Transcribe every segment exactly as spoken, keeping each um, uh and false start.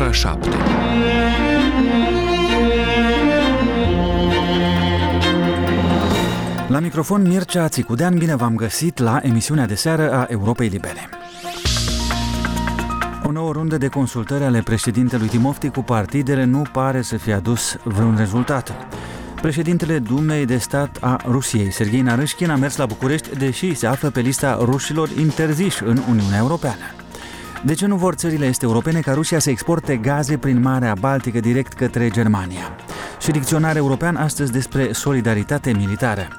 ora șapte. La microfon Mircea Țicudean, bine v-am găsit la emisiunea de seară a Europei Libere. O nouă rundă de consultări ale președintelui Timofti cu partidele nu pare să fie adus vreun rezultat. Președintele Dumei de Stat a Rusiei, Serghei Narâșchin, a mers la București, deși se află pe lista rușilor interziși în Uniunea Europeană. De ce nu vor țările est europene ca Rusia să exporte gaze prin Marea Baltică direct către Germania? Și dicționar european astăzi despre solidaritate militară.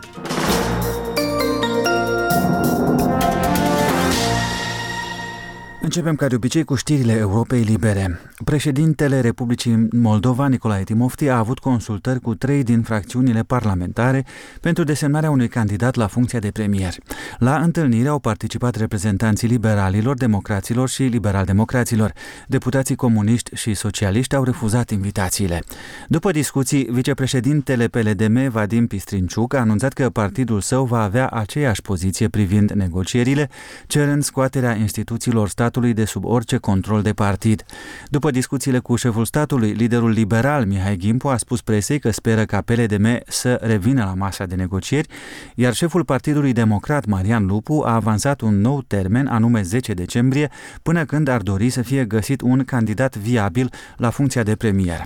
Începem ca de obicei cu știrile Europei Libere. Președintele Republicii Moldova, Nicolae Timofti, a avut consultări cu trei din fracțiunile parlamentare pentru desemnarea unui candidat la funcția de premier. La întâlnire au participat reprezentanții liberalilor, democraților și liberal-democraților. Deputații comuniști și socialiști au refuzat invitațiile. După discuții, vicepreședintele P L D M, Vadim Pistrinciuc, a anunțat că partidul său va avea aceeași poziție privind negocierile, cerând scoaterea instituțiilor statului de sub orice control de partid. După discuțiile cu șeful statului, liderul liberal Mihai Gimpu a spus presei că speră ca P L D M să revină la masa de negocieri, iar șeful Partidului Democrat Marian Lupu a avansat un nou termen, anume zece decembrie, până când ar dori să fie găsit un candidat viabil la funcția de premier.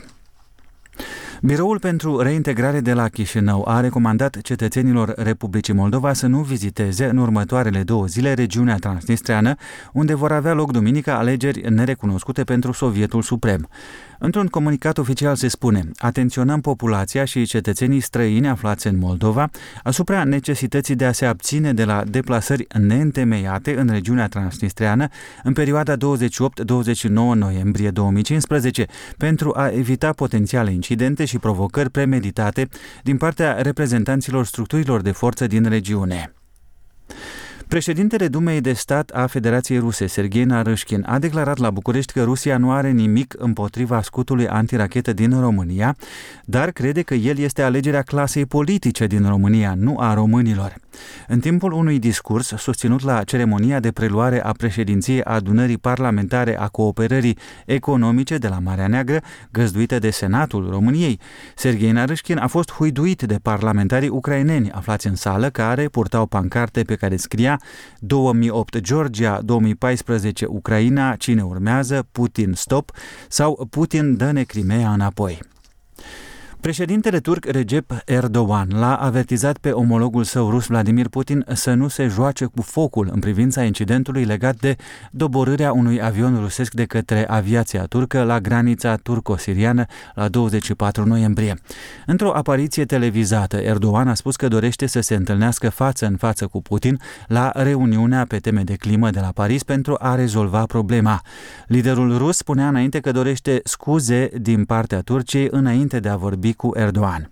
Biroul pentru reintegrare de la Chișinău a recomandat cetățenilor Republicii Moldova să nu viziteze în următoarele două zile regiunea transnistreană, unde vor avea loc duminică alegeri nerecunoscute pentru Sovietul Suprem. Într-un comunicat oficial se spune: atenționăm populația și cetățenii străini aflați în Moldova asupra necesității de a se abține de la deplasări neîntemeiate în regiunea transnistreană în perioada douăzeci și opt douăzeci și nouă noiembrie două mii cincisprezece pentru a evita potențiale incidente și provocări premeditate din partea reprezentanților structurilor de forță din regiune. Președintele Dumei de Stat a Federației Ruse, Serghei Narâșchin, a declarat la București că Rusia nu are nimic împotriva scutului antirachetă din România, dar crede că el este alegerea clasei politice din România, nu a românilor. În timpul unui discurs susținut la ceremonia de preluare a președinției Adunării Parlamentare a Cooperării Economice de la Marea Neagră, găzduită de Senatul României, Serghei Narâșchin a fost huiduit de parlamentarii ucraineni aflați în sală, care purtau pancarte pe care scria două mii opt Georgia, două mii paisprezece Ucraina, cine urmează, Putin stop sau Putin dă-ne Crimea înapoi. Președintele turc Recep Erdogan l-a avertizat pe omologul său rus Vladimir Putin să nu se joace cu focul în privința incidentului legat de doborârea unui avion rusesc de către aviația turcă la granița turco-siriană la douăzeci și patru noiembrie. Într-o apariție televizată, Erdogan a spus că dorește să se întâlnească față în față cu Putin la reuniunea pe teme de climă de la Paris pentru a rezolva problema. Liderul rus spunea înainte că dorește scuze din partea Turciei înainte de a vorbi cu Erdogan.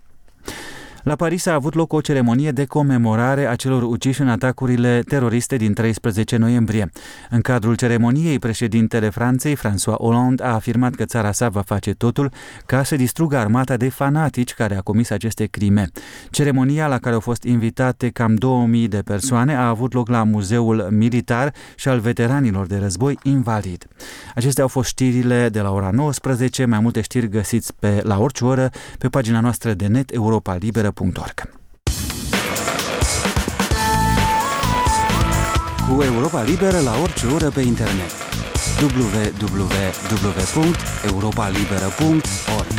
La Paris a avut loc o ceremonie de comemorare a celor uciși în atacurile teroriste din treisprezece noiembrie. În cadrul ceremoniei, președintele Franței, François Hollande, a afirmat că țara sa va face totul ca să distrugă armata de fanatici care a comis aceste crime. Ceremonia, la care au fost invitate cam două mii de persoane, a avut loc la Muzeul Militar și al Veteranilor de Război Invalid. Acestea au fost știrile de la ora nouăsprezece. Mai multe știri găsiți pe la orice oră pe pagina noastră de net europa liberă punct org. Cu Europa Liberă la orice oră pe internet. w w w punct europa liberă punct org.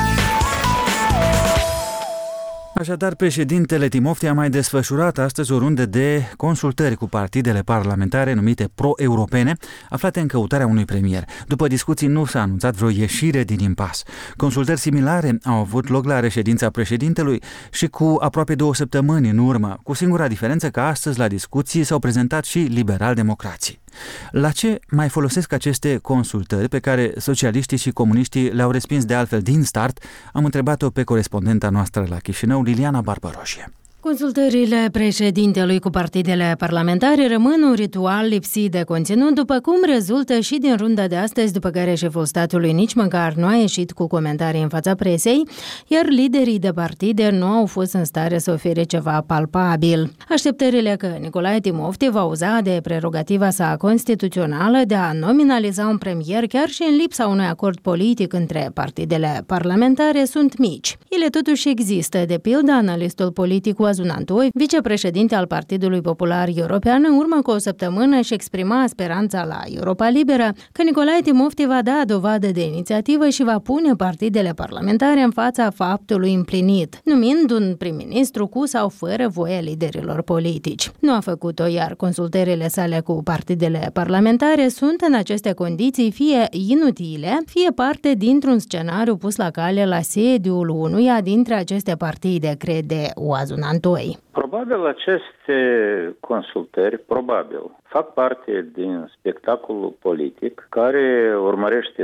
Așadar, președintele Timofti a mai desfășurat astăzi o rundă de consultări cu partidele parlamentare numite pro-europene, aflate în căutarea unui premier. După discuții nu s-a anunțat vreo ieșire din impas. Consultări similare au avut loc la reședința președintelui și cu aproape două săptămâni în urmă, cu singura diferență că astăzi la discuții s-au prezentat și liberal-democrații. La ce mai folosesc aceste consultări pe care socialiștii și comuniștii le-au respins de altfel din start? Am întrebat-o pe corespondenta noastră la Chișinău, Liliana Barbaroșie. Consultările președintelui cu partidele parlamentare rămân un ritual lipsit de conținut, după cum rezultă și din runda de astăzi, după care șeful statului nici măcar nu a ieșit cu comentarii în fața presei, iar liderii de partide nu au fost în stare să ofere ceva palpabil. Așteptările că Nicolae Timofte va uza de prerogativa sa constituțională de a nominaliza un premier chiar și în lipsa unui acord politic între partidele parlamentare sunt mici. Ele totuși există, de pildă analistul politic Oazun Antoi, vicepreședinte al Partidului Popular European, în urmă cu o săptămână își exprima speranța la Europa Liberă că Nicolae Timofte va da dovadă de inițiativă și va pune partidele parlamentare în fața faptului împlinit, numind un prim-ministru cu sau fără voia liderilor politici. Nu a făcut-o, iar consultările sale cu partidele parlamentare sunt în aceste condiții fie inutile, fie parte dintr-un scenariu pus la cale la sediul unuia dintre aceste partide, crede Oazun Antoi. Probabil aceste consultări, probabil, fac parte din spectacolul politic care urmărește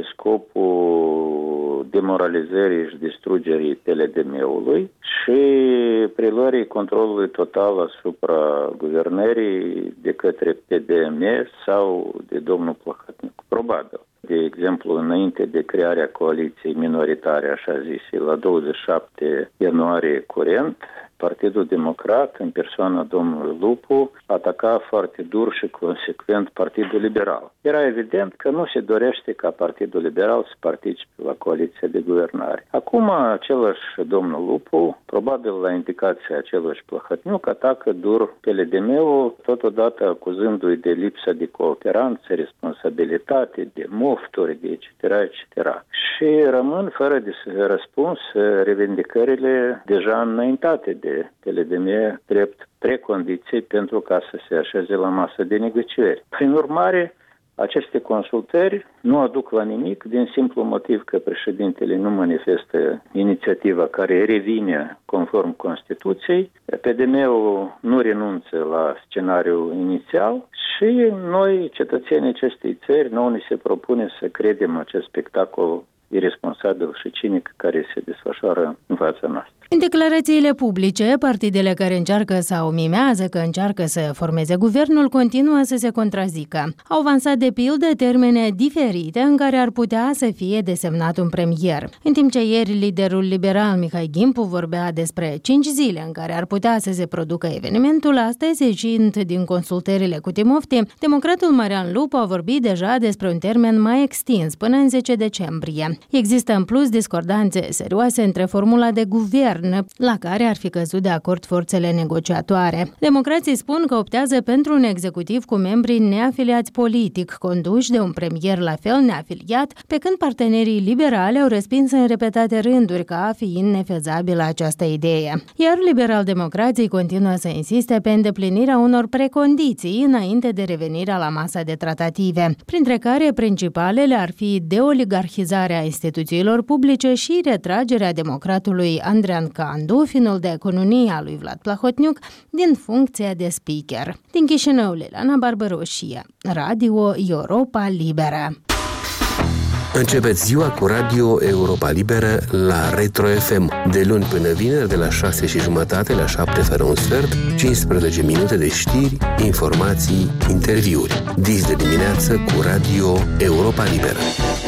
scopul demoralizării și distrugerii P L D M-ului și preluării controlului total asupra guvernării de către P D M sau de domnul Plahotniuc. Probabil. De exemplu, înainte de crearea coaliției minoritare, așa zise, la douăzeci și șapte ianuarie curent, Partidul Democrat, în persoana domnului Lupu, ataca foarte dur și consecvent Partidul Liberal. Era evident că nu se dorește ca Partidul Liberal să participe la coaliția de guvernare. Acum, același domnul Lupu, probabil la indicația acelui Plahotniuc, atacă dur P L D M-ul, totodată acuzându-i de lipsa de cooperanță, responsabilitate, de mofturi, de et cetera, et cetera. Și rămân fără de răspuns revendicările deja înaintate de P L D M drept precondiții pentru ca să se așeze la masă de negocieri. Prin urmare, aceste consultări nu aduc la nimic din simplu motiv că președintele nu manifestă inițiativa care revine conform Constituției, P D M-ul nu renunță la scenariul inițial și noi, cetățenii acestei țări, nouă ni se propune să credem acest spectacol irresponsabil și cinic care se desfășoară în fața noastră. În declarațiile publice, partidele care încearcă sau mimează că încearcă să formeze guvernul continuă să se contrazică. Au avansat de pildă termene diferite în care ar putea să fie desemnat un premier. În timp ce ieri liderul liberal Mihai Gimpu vorbea despre cinci zile în care ar putea să se producă evenimentul, astăzi, ieșind din consultările cu Timofte, democratul Marian Lupu a vorbit deja despre un termen mai extins, până în zece decembrie. Există în plus discordanțe serioase între formula de guvern la care ar fi căzut de acord forțele negociatoare. Democrații spun că optează pentru un executiv cu membrii neafiliați politic, conduși de un premier la fel neafiliat, pe când partenerii liberali au respins în repetate rânduri ca fiind nefezabilă această idee. Iar liberal-democrații continuă să insiste pe îndeplinirea unor precondiții înainte de revenirea la masa de tratative, printre care principalele ar fi deoligarhizarea instituțiilor publice și retragerea democratului Andrean Candu, finul de economie al lui Vlad Plahotniuc, din funcția de speaker. Din Chișinău, Liliana Barbaroșie, Radio Europa Liberă. Începeți ziua cu Radio Europa Liberă la Retro F M, de luni până vineri, de la șase și jumătate la șapte fără un sfert, cincisprezece minute de știri, informații, interviuri. Dis de dimineață cu Radio Europa Liberă.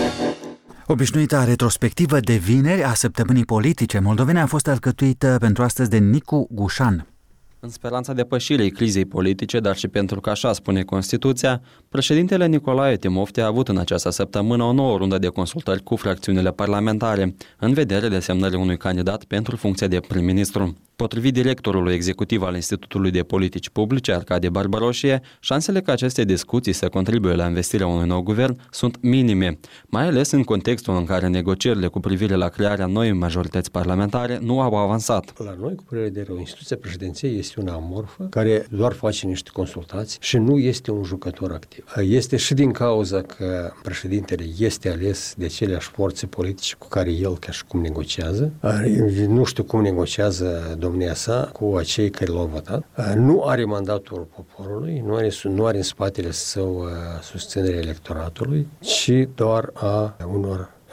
Obișnuita retrospectivă de vineri a săptămânii politice moldovene a fost alcătuită pentru astăzi de Nicu Gușan. În speranța depășirii crizei politice, dar și pentru că așa spune Constituția, președintele Nicolae Timofte a avut în această săptămână o nouă rundă de consultări cu fracțiunile parlamentare, în vederea desemnării unui candidat pentru funcția de prim-ministru. Potrivit directorului executiv al Institutului de Politici Publice, Arcadie Barbaroșie, șansele ca aceste discuții să contribuie la investirea unui nou guvern sunt minime, mai ales în contextul în care negocierile cu privire la crearea noii majorități parlamentare nu au avansat. La noi, cu părere de rău, instituția președinției este una amorfă, care doar face niște consultații și nu este un jucător activ. Este și din cauza că președintele este ales de aceleași forțe politice cu care el ca și cum negociază. Nu știu cum negociază domnia sa cu acei care l-au votat. Nu are mandatul poporului, nu are, nu are în spatele său susținerea electoratului, ci doar a unor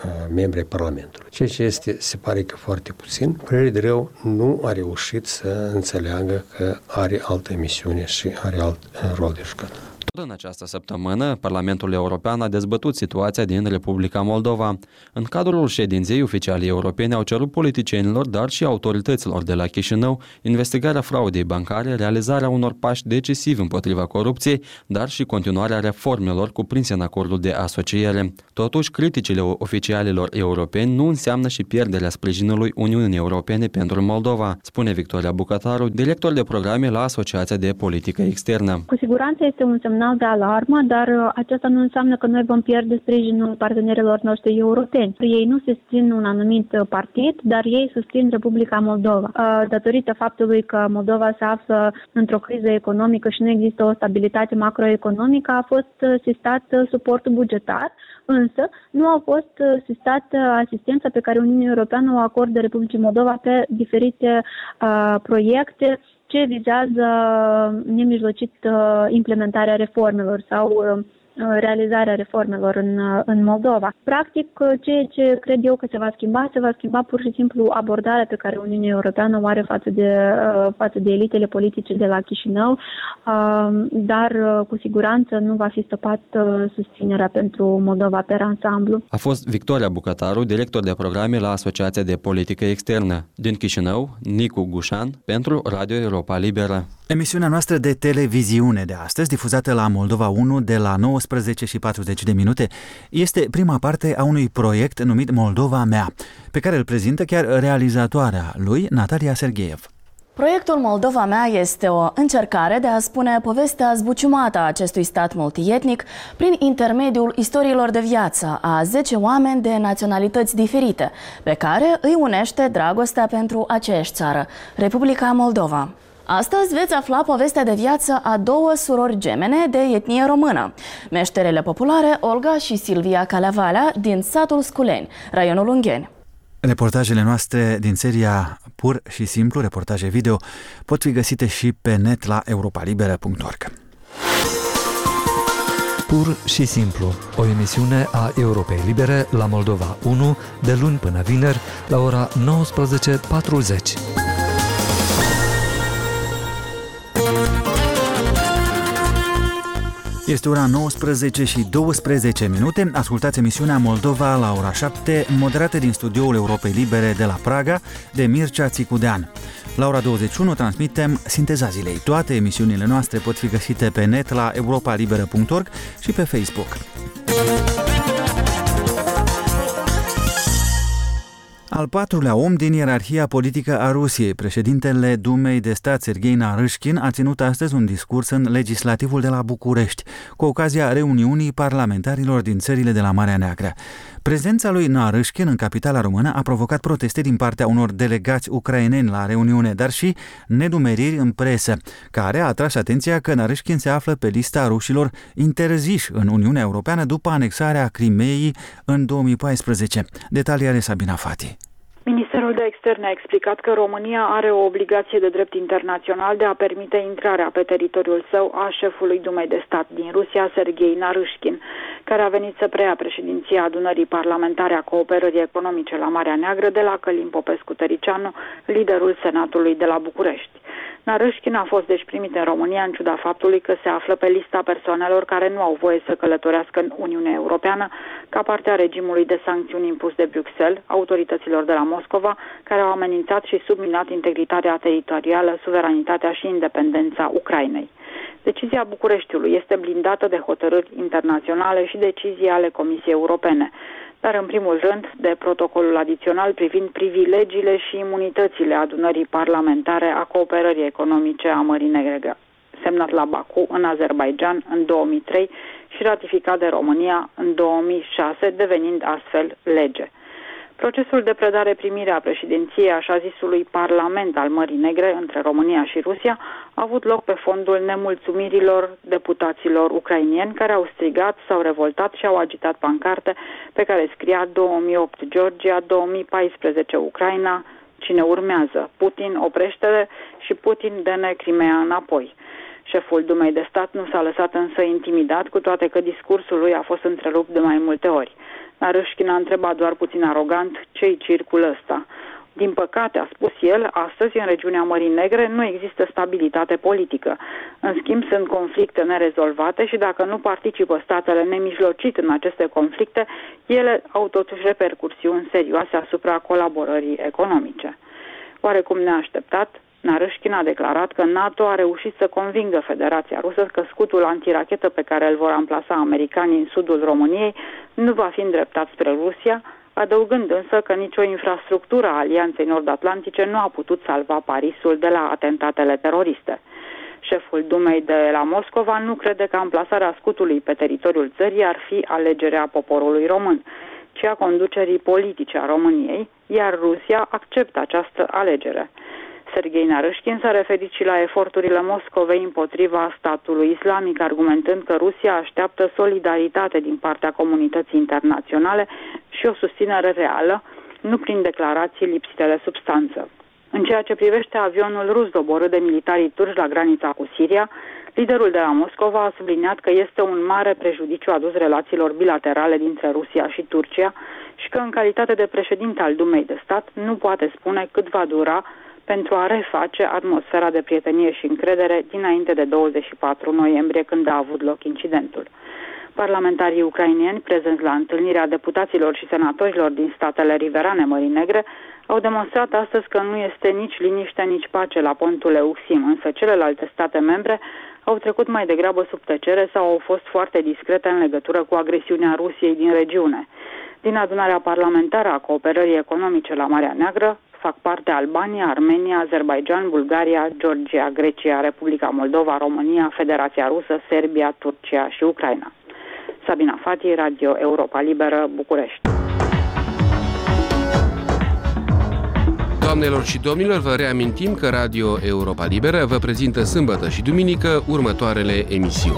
membri ai Parlamentului. Ceea ce este, se pare că foarte puțin. Părere de rău, nu a reușit să înțeleagă că are altă misiune și are alt rol de jucat. Tot în această săptămână, Parlamentul European a dezbătut situația din Republica Moldova. În cadrul ședinței, oficialii europeni au cerut politicienilor, dar și autorităților de la Chișinău, investigarea fraudei bancare, realizarea unor pași decisivi împotriva corupției, dar și continuarea reformelor cuprinse în acordul de asociere. Totuși, criticile oficialilor europeni nu înseamnă și pierderea sprijinului Uniunii Europene pentru Moldova, spune Victoria Bucătaru, director de programe la Asociația de Politică Externă. Cu siguranță este un semnal de alarmă, dar aceasta nu înseamnă că noi vom pierde sprijinul partenerilor noștri europeni. Ei nu susțin un anumit partid, dar ei susțin Republica Moldova. Datorită faptului că Moldova se află într-o criză economică și nu există o stabilitate macroeconomică, a fost sistat suportul bugetar, însă nu a fost sistat asistența pe care Uniunea Europeană o acordă Republicii Moldova pe diferite uh, proiecte ce vizează nemijlocit implementarea reformelor sau realizarea reformelor în, în Moldova. Practic, ceea ce cred eu că se va schimba, se va schimba pur și simplu abordarea pe care Uniunea Europeană o are față de, față de elitele politice de la Chișinău, dar cu siguranță nu va fi stăpat susținerea pentru Moldova pe ansamblu. A fost Victoria Bucătaru, director de programe la Asociația de Politică Externă. Din Chișinău, Nicu Gușan, pentru Radio Europa Liberă. Emisiunea noastră de televiziune de astăzi, difuzată la Moldova unu de la nouăsprezece și patruzeci de minute, este prima parte a unui proiect numit Moldova Mea, pe care îl prezintă chiar realizatoarea lui, Natalia Sergeev. Proiectul Moldova Mea este o încercare de a spune povestea zbuciumată a acestui stat multietnic prin intermediul istoriilor de viață a zece oameni de naționalități diferite, pe care îi unește dragostea pentru aceeași țară, Republica Moldova. Astăzi veți afla povestea de viață a două surori gemene de etnie română, meșterele populare Olga și Silvia Calevalea din satul Sculeni, raionul Ungheni. Reportajele noastre din seria Pur și Simplu, reportaje video, pot fi găsite și pe net la europa liberă punct org. Pur și Simplu, o emisiune a Europei Libere la Moldova unu, de luni până vineri, la ora nouăsprezece patruzeci. Este ora nouăsprezece și douăsprezece minute. Ascultați emisiunea Moldova la ora șapte, moderată din studioul Europei Libere de la Praga, de Mircea Țicudean. La ora douăzeci și unu transmitem Sinteza Zilei. Toate emisiunile noastre pot fi găsite pe net la europa liberă punct org și pe Facebook. Al patrulea om din ierarhia politică a Rusiei, președintele Dumei de stat Serghei Narâșkin, a ținut astăzi un discurs în legislativul de la București, cu ocazia reuniunii parlamentarilor din țările de la Marea Neagră. Prezența lui Narâșkin în capitala română a provocat proteste din partea unor delegați ucraineni la reuniune, dar și nedumeriri în presă, care a atras atenția că Narâșkin se află pe lista rușilor interziși în Uniunea Europeană după anexarea Crimeii în două mii paisprezece. Detalii are Sabina Fati. Ministerul de Externe a explicat că România are o obligație de drept internațional de a permite intrarea pe teritoriul său a șefului Dumei de stat din Rusia, Serghei Narâșkin, care a venit să preia președinția adunării parlamentare a cooperării economice la Marea Neagră de la Călim Popescu-Tăricianu, liderul Senatului de la București. Narâșkin a fost deci primit în România în ciuda faptului că se află pe lista persoanelor care nu au voie să călătorească în Uniunea Europeană ca parte a regimului de sancțiuni impus de Bruxelles, autorităților de la Moscova, care au amenințat și subminat integritatea teritorială, suveranitatea și independența Ucrainei. Decizia Bucureștiului este blindată de hotărâri internaționale și decizii ale Comisiei Europene, dar în primul rând de protocolul adițional privind privilegiile și imunitățile adunării parlamentare a cooperării economice a Mării Negre, semnat la Baku, în Azerbaidjan, în două mii trei și ratificat de România în două mii șase, devenind astfel lege. Procesul de predare-primire a președinției așa zisului Parlament al Mării Negre între România și Rusia a avut loc pe fondul nemulțumirilor deputaților ucrainieni care au strigat, s-au revoltat și au agitat pancarte pe care scria două mii opt Georgia, două mii paisprezece Ucraina, cine urmează? Putin oprește-le și Putin dă-ne Crimea înapoi. Șeful Dumei de stat nu s-a lăsat însă intimidat, cu toate că discursul lui a fost întrerupt de mai multe ori. Narâșchin a întrebat doar puțin arogant ce-i circul ăsta. Din păcate, a spus el, astăzi în regiunea Mării Negre nu există stabilitate politică. În schimb, sunt conflicte nerezolvate și dacă nu participă statele nemijlocit în aceste conflicte, ele au totuși repercursiuni serioase asupra colaborării economice. Oarecum neașteptat, Narâșchin a declarat că NATO a reușit să convingă Federația Rusă că scutul antirachetă pe care îl vor amplasa americanii în sudul României nu va fi îndreptat spre Rusia, adăugând însă că nicio infrastructură a Alianței Nord-Atlantice nu a putut salva Parisul de la atentatele teroriste. Șeful Dumei de la Moscova nu crede că amplasarea scutului pe teritoriul țării ar fi alegerea poporului român, ci a conducerii politice a României, iar Rusia acceptă această alegere. Serghei Narâșchin s-a referit și la eforturile Moscovei împotriva statului islamic, argumentând că Rusia așteaptă solidaritate din partea comunității internaționale și o susținere reală, nu prin declarații lipsite de substanță. În ceea ce privește avionul rus doborât de militarii turci la granița cu Siria, liderul de la Moscova a subliniat că este un mare prejudiciu adus relațiilor bilaterale dintre Rusia și Turcia și că în calitate de președinte al Dumei de Stat nu poate spune cât va dura pentru a reface atmosfera de prietenie și încredere dinainte de douăzeci și patru noiembrie, când a avut loc incidentul. Parlamentarii ucraineni prezenți la întâlnirea deputaților și senatorilor din statele riverane Mării Negre au demonstrat astăzi că nu este nici liniște, nici pace la pontul Euxin, însă celelalte state membre au trecut mai degrabă sub tăcere sau au fost foarte discrete în legătură cu agresiunea Rusiei din regiune. Din adunarea parlamentară a cooperării economice la Marea Neagră fac parte Albania, Armenia, Azerbaidjan, Bulgaria, Georgia, Grecia, Republica Moldova, România, Federația Rusă, Serbia, Turcia și Ucraina. Sabina Fati, Radio Europa Liberă, București. Doamnelor și domnilor, vă reamintim că Radio Europa Liberă vă prezintă sâmbătă și duminică următoarele emisiuni.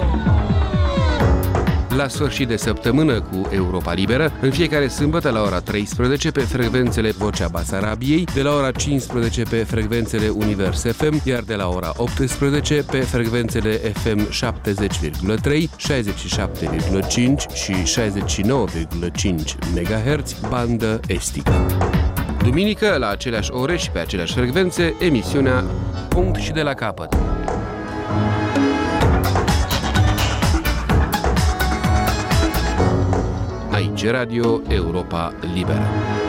La sfârșit de săptămână cu Europa Liberă, în fiecare sâmbătă la ora treisprezece pe frecvențele Vocea Basarabiei, de la ora cincisprezece pe frecvențele Univers F M, iar de la ora optsprezece pe frecvențele F M șaptezeci virgulă trei, șaizeci și șapte virgulă cinci și șaizeci și nouă virgulă cinci megahertz, bandă estică. Duminică, la aceleași ore și pe aceleași frecvențe, emisiunea Punct și de la capăt. Aici Radio Europa Liberă.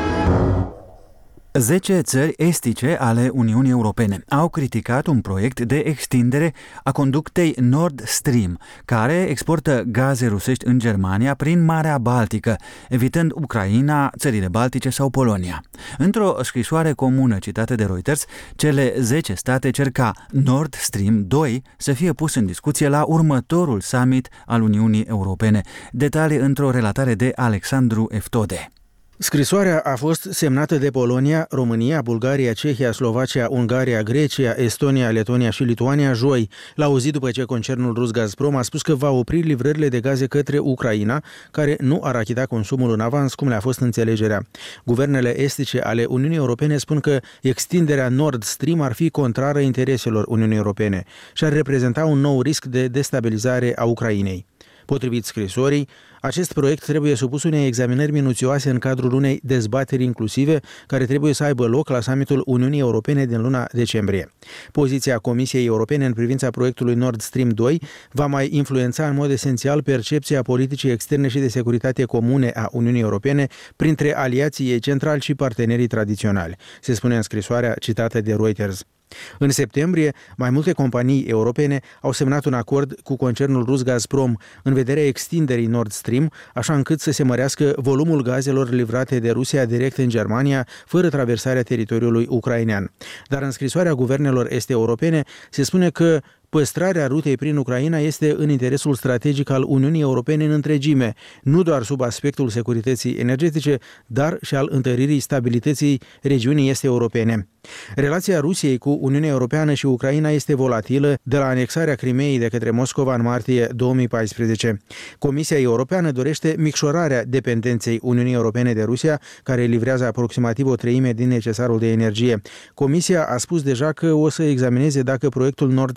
Zece țări estice ale Uniunii Europene au criticat un proiect de extindere a conductei Nord Stream, care exportă gaze rusești în Germania prin Marea Baltică, evitând Ucraina, țările Baltice sau Polonia. Într-o scrisoare comună citată de Reuters, cele zece state cer ca Nord Stream doi să fie pus în discuție la următorul summit al Uniunii Europene. Detalii într-o relatare de Alexandru Eftode. Scrisoarea a fost semnată de Polonia, România, Bulgaria, Cehia, Slovacia, Ungaria, Grecia, Estonia, Letonia și Lituania joi, la o zi după ce concernul rus Gazprom a spus că va opri livrările de gaze către Ucraina, care nu ar achita consumul în avans, cum le-a fost înțelegerea. Guvernele estice ale Uniunii Europene spun că extinderea Nord Stream ar fi contrară intereselor Uniunii Europene și ar reprezenta un nou risc de destabilizare a Ucrainei. Potrivit scrisorii, acest proiect trebuie supus unei examinări minuțioase în cadrul unei dezbateri inclusive care trebuie să aibă loc la summitul Uniunii Europene din luna decembrie. Poziția Comisiei Europene în privința proiectului Nord Stream doi va mai influența în mod esențial percepția politicii externe și de securitate comune a Uniunii Europene printre aliații ei centrali și partenerii tradiționali, se spune în scrisoarea citată de Reuters. În septembrie, mai multe companii europene au semnat un acord cu concernul rus Gazprom în vederea extinderii Nord Stream, așa încât să se mărească volumul gazelor livrate de Rusia direct în Germania, fără traversarea teritoriului ucrainean. Dar în scrisoarea guvernelor este europene se spune că păstrarea rutei prin Ucraina este în interesul strategic al Uniunii Europene în întregime, nu doar sub aspectul securității energetice, dar și al întăririi stabilității regiunii este europene. Relația Rusiei cu Uniunea Europeană și Ucraina este volatilă de la anexarea Crimeei de către Moscova în martie două mii paisprezece. Comisia Europeană dorește micșorarea dependenței Uniunii Europene de Rusia, care livrează aproximativ o treime din necesarul de energie. Comisia a spus deja că o să examineze dacă proiectul Nord Stream doi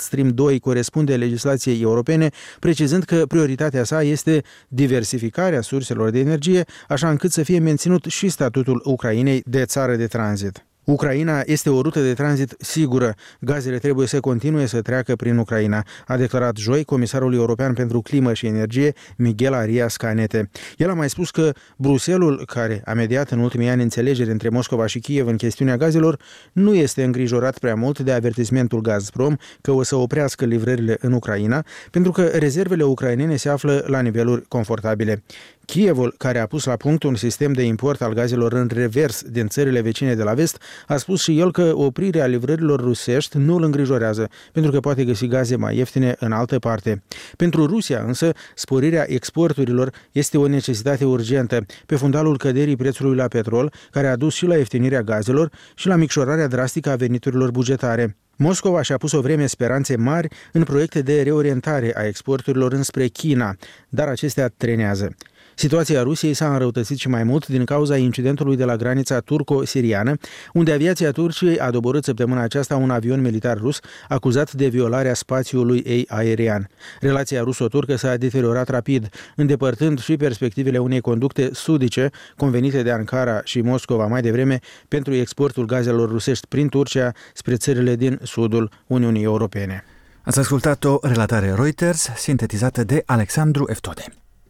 doi corespunde legislației europene, precizând că prioritatea sa este diversificarea surselor de energie, așa încât să fie menținut și statutul Ucrainei de țară de tranzit. Ucraina este o rută de tranzit sigură. Gazele trebuie să continue să treacă prin Ucraina, a declarat joi comisarul european pentru climă și energie, Miguel Arias Canete. El a mai spus că Bruxelul, care a mediat în ultimii ani înțelegeri între Moscova și Kiev în chestiunea gazelor, nu este îngrijorat prea mult de avertismentul Gazprom că o să oprească livrările în Ucraina, pentru că rezervele ucrainene se află la niveluri confortabile. Kievul, care a pus la punct un sistem de import al gazelor în revers din țările vecine de la vest, a spus și el că oprirea livrărilor rusești nu îl îngrijorează, pentru că poate găsi gaze mai ieftine în altă parte. Pentru Rusia, însă, sporirea exporturilor este o necesitate urgentă, pe fundalul căderii prețului la petrol, care a dus și la ieftinirea gazelor și la micșorarea drastică a veniturilor bugetare. Moscova și-a pus o vreme speranțe mari în proiecte de reorientare a exporturilor înspre China, dar acestea trenează. Situația Rusiei s-a înrăutățit și mai mult din cauza incidentului de la granița turco-siriană, unde aviația Turciei a doborât săptămâna aceasta un avion militar rus acuzat de violarea spațiului ei aerian. Relația ruso-turcă s-a deteriorat rapid, îndepărtând și perspectivele unei conducte sudice convenite de Ankara și Moscova mai devreme pentru exportul gazelor rusești prin Turcia spre țările din sudul Uniunii Europene. Ați ascultat o relatare Reuters sintetizată de Alexandru Eftode.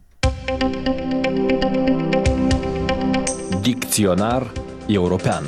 Dicționar european.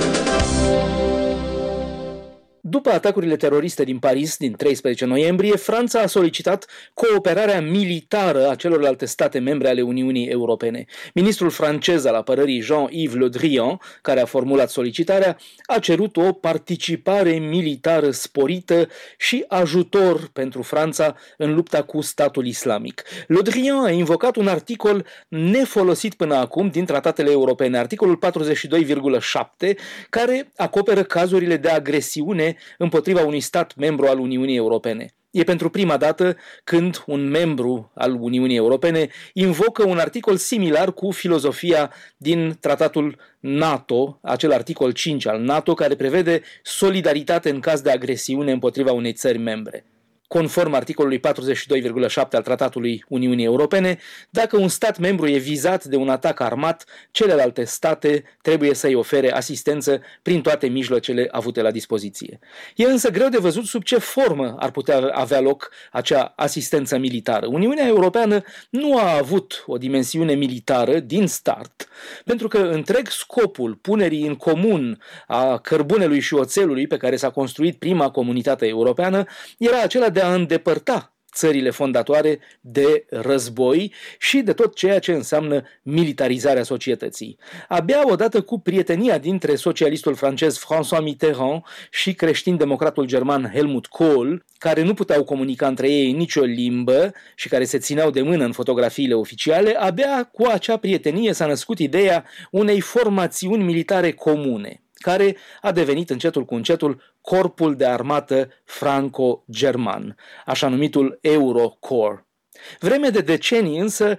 După atacurile teroriste din Paris din treisprezece noiembrie, Franța a solicitat cooperarea militară a celorlalte state membre ale Uniunii Europene. Ministrul francez al apărării Jean-Yves Le Drian, care a formulat solicitarea, a cerut o participare militară sporită și ajutor pentru Franța în lupta cu statul islamic. Le Drian a invocat un articol nefolosit până acum din tratatele europene, articolul patruzeci și doi virgulă șapte, care acoperă cazurile de agresiune împotriva unui stat membru al Uniunii Europene. E pentru prima dată când un membru al Uniunii Europene invocă un articol similar cu filozofia din tratatul NATO, acel articol cinci al NATO, care prevede solidaritate în caz de agresiune împotriva unei țări membre. Conform articolului patruzeci și doi virgulă șapte al Tratatului Uniunii Europene, dacă un stat membru e vizat de un atac armat, celelalte state trebuie să-i ofere asistență prin toate mijloacele avute la dispoziție. E însă greu de văzut sub ce formă ar putea avea loc acea asistență militară. Uniunea Europeană nu a avut o dimensiune militară din start, pentru că întreg scopul punerii în comun a cărbunelui și oțelului pe care s-a construit prima comunitate europeană era acela de a îndepărta țările fondatoare de război și de tot ceea ce înseamnă militarizarea societății. Abia odată cu prietenia dintre socialistul francez François Mitterrand și creștin-democratul german Helmut Kohl, care nu puteau comunica între ei în nicio limbă și care se țineau de mână în fotografiile oficiale, abia cu acea prietenie s-a născut ideea unei formațiuni militare comune, care a devenit încetul cu încetul Corpul de Armată Franco-German, așa numitul Eurocorps. Vreme de decenii însă,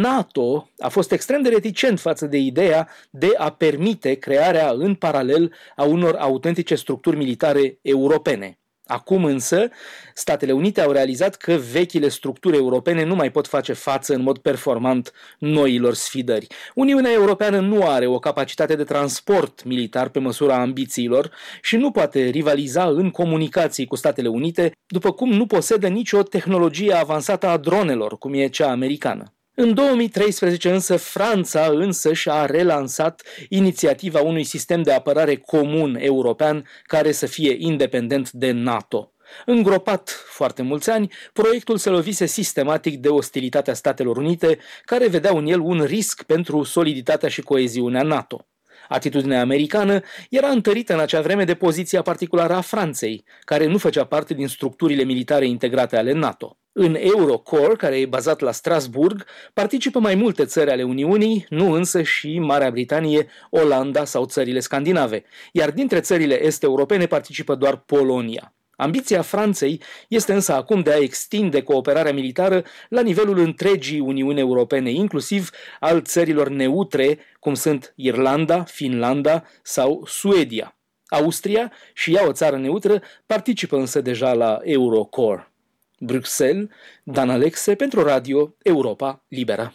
NATO a fost extrem de reticent față de ideea de a permite crearea în paralel a unor autentice structuri militare europene. Acum însă, Statele Unite au realizat că vechile structuri europene nu mai pot face față în mod performant noilor sfidări. Uniunea Europeană nu are o capacitate de transport militar pe măsura ambițiilor și nu poate rivaliza în comunicații cu Statele Unite, după cum nu posedă nicio tehnologie avansată a dronelor, cum e cea americană. În două mii treisprezece însă Franța însă și-a relansat inițiativa unui sistem de apărare comun european care să fie independent de NATO. Îngropat foarte mulți ani, proiectul se lovise sistematic de ostilitatea Statelor Unite, care vedeau în el un risc pentru soliditatea și coeziunea NATO. Atitudinea americană era întărită în acea vreme de poziția particulară a Franței, care nu făcea parte din structurile militare integrate ale NATO. În Eurocorps, care e bazat la Strasburg, participă mai multe țări ale Uniunii, nu însă și Marea Britanie, Olanda sau țările scandinave, iar dintre țările est-europene participă doar Polonia. Ambiția Franței este însă acum de a extinde cooperarea militară la nivelul întregii Uniuni Europene, inclusiv al țărilor neutre, cum sunt Irlanda, Finlanda sau Suedia. Austria, și ea o țară neutră, participă însă deja la Eurocore. Bruxelles, Dan Alexe pentru Radio Europa Liberă.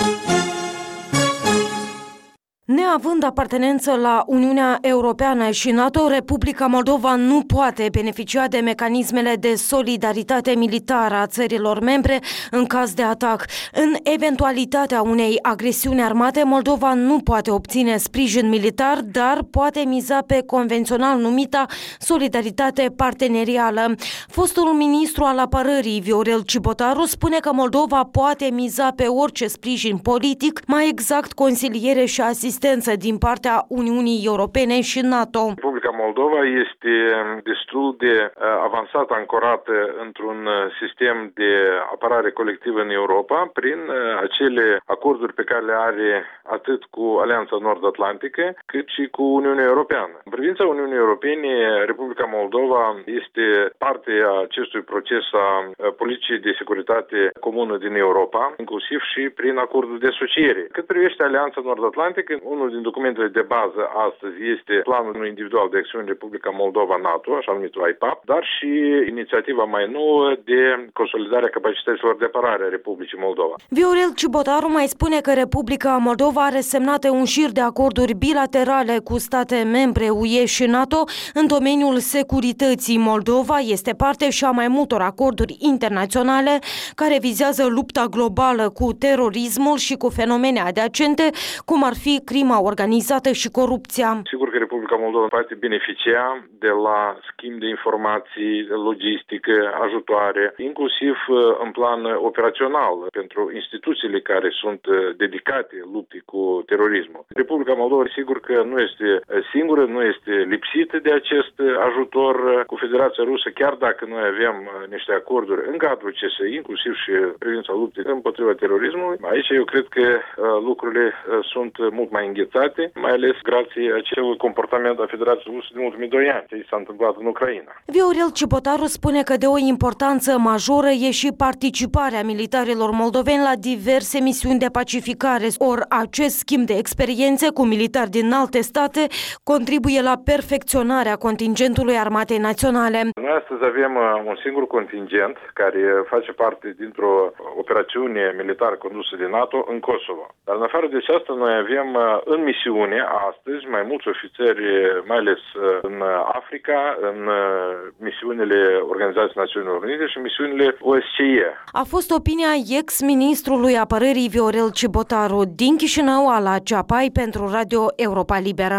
Neavând apartenență la Uniunea Europeană și NATO, Republica Moldova nu poate beneficia de mecanismele de solidaritate militară a țărilor membre în caz de atac. În eventualitatea unei agresiuni armate, Moldova nu poate obține sprijin militar, dar poate miza pe convențional numita solidaritate partenerială. Fostul ministru al apărării, Viorel Cibotaru, spune că Moldova poate miza pe orice sprijin politic, mai exact consiliere și asistență din partea Uniunii Europene și NATO. Republica Moldova este destul de avansat ancorată într-un sistem de apărare colectivă în Europa prin acele acorduri pe care le are atât cu Alianța Nord-Atlantică cât și cu Uniunea Europeană. În privința Uniunii Europene, Republica Moldova este parte a acestui proces a politicii de securitate comună din Europa, inclusiv și prin acordul de asociere. Cât privește Alianța Nord-Atlantică, unul din documentele de bază astăzi este planul individual de acțiune Republica Moldova-NATO, așa numitul I P A P, dar și inițiativa mai nouă de consolidare a capacităților de apărare a Republicii Moldova. Viorel Cibotaru mai spune că Republica Moldova are semnate un șir de acorduri bilaterale cu state membre U E și NATO în domeniul securității. Moldova este parte și a mai multor acorduri internaționale care vizează lupta globală cu terorismul și cu fenomene adiacente, cum ar fi crima organizată și corupția. Sigur că Republica Moldova poate beneficia de la schimb de informații, logistică, ajutoare, inclusiv în plan operațional pentru instituțiile care sunt dedicate luptei cu terorismul. Republica Moldova sigur că nu este singură, nu este lipsită de acest ajutor cu Federația Rusă, chiar dacă noi avem niște acorduri în cadrul C S I, inclusiv și privința luptei împotriva terorismului. Aici eu cred că lucrurile sunt mult mai înghețate, mai ales grație acelui comportament a Federației Ruse din ultimii doi ani, ce s-a întâmplat în Ucraina. Viorel Cibotaru spune că de o importanță majoră e și participarea militarilor moldoveni la diverse misiuni de pacificare. Or, acest schimb de experiențe cu militari din alte state contribuie la perfecționarea contingentului Armatei Naționale. Noi astăzi avem un singur contingent care face parte dintr-o operațiune militară condusă de NATO în Kosovo. Dar în afară de aceasta, noi avem în misiune astăzi mai mulți ofițeri, mai ales în Africa, în misiunile Organizației Națiunilor Unite și misiunile O S C E. A fost opinia ex-ministrului apărării Viorel Cibotaru din Chișinău, Ala Ceapai pentru Radio Europa Liberă.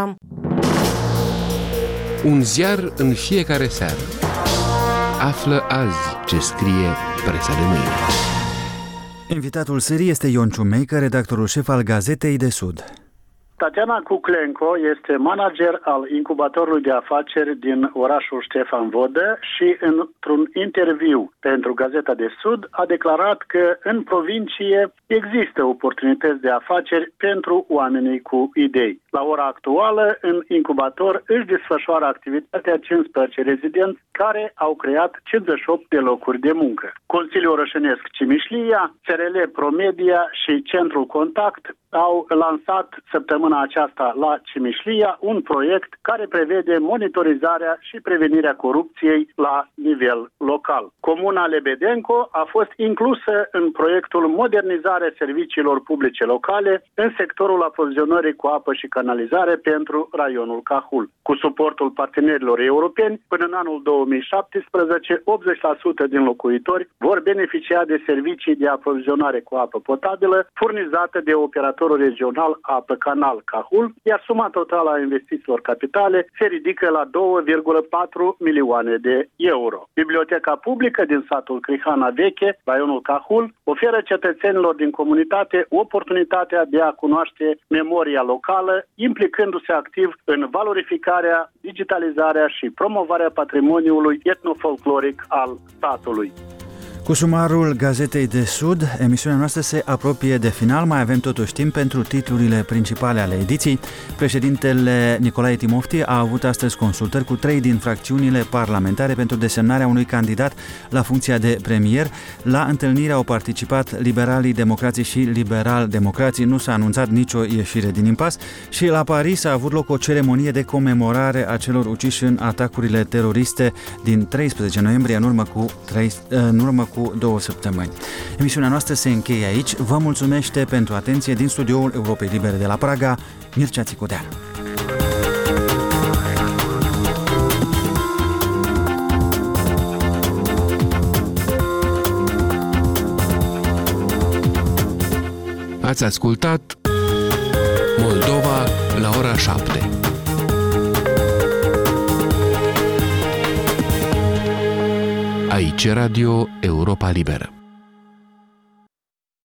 Un ziar în fiecare seară. Află azi ce scrie presa de mâine. Invitatul serii este Ion Ciumeică, redactorul șef al Gazetei de Sud. Tatiana Cuclenco este manager al incubatorului de afaceri din orașul Ștefan Vodă și într-un interviu pentru Gazeta de Sud a declarat că în provincie există oportunități de afaceri pentru oamenii cu idei. La ora actuală, în incubator își desfășoară activitatea cincisprezece rezidenți care au creat cincizeci și opt de locuri de muncă. Consiliul Orășenesc Cimișlia, S R L Promedia și Centrul Contact au lansat săptămâna aceasta la Cimișlia un proiect care prevede monitorizarea și prevenirea corupției la nivel local. Comuna Lebedenco a fost inclusă în proiectul Modernizarea serviciilor publice locale în sectorul aprovizionării cu apă și canalizare pentru raionul Cahul. Cu suportul partenerilor europeni, până în anul două mii șaptesprezece, optzeci la sută din locuitori vor beneficia de servicii de aprovizionare cu apă potabilă furnizată de operatorul regional Apă Canal Cahul, iar suma totală a investițiilor capitale se ridică la două virgulă patru milioane de euro. Biblioteca publică din satul Crihana Veche, raionul Cahul, oferă cetățenilor din comunitate oportunitatea de a cunoaște memoria locală, implicându-se activ în valorificarea, digitalizarea și promovarea patrimoniului etnofolcloric al statului. Cu sumarul Gazetei de Sud, emisiunea noastră se apropie de final, mai avem totuși timp pentru titlurile principale ale ediției. Președintele Nicolae Timofti a avut astăzi consultări cu trei din fracțiunile parlamentare pentru desemnarea unui candidat la funcția de premier. La întâlnire au participat liberalii democrații și liberal-democrații, nu s-a anunțat nicio ieșire din impas și la Paris a avut loc o ceremonie de comemorare a celor uciși în atacurile teroriste din treisprezece noiembrie, în urmă cu, trei, în urmă cu două săptămâni. Emisiunea noastră se încheie aici. Vă mulțumește pentru atenție din studioul Europei Libere de la Praga, Mircea Țicudean. Ați ascultat Moldova la ora șapte. Aici Radio Europa Liberă.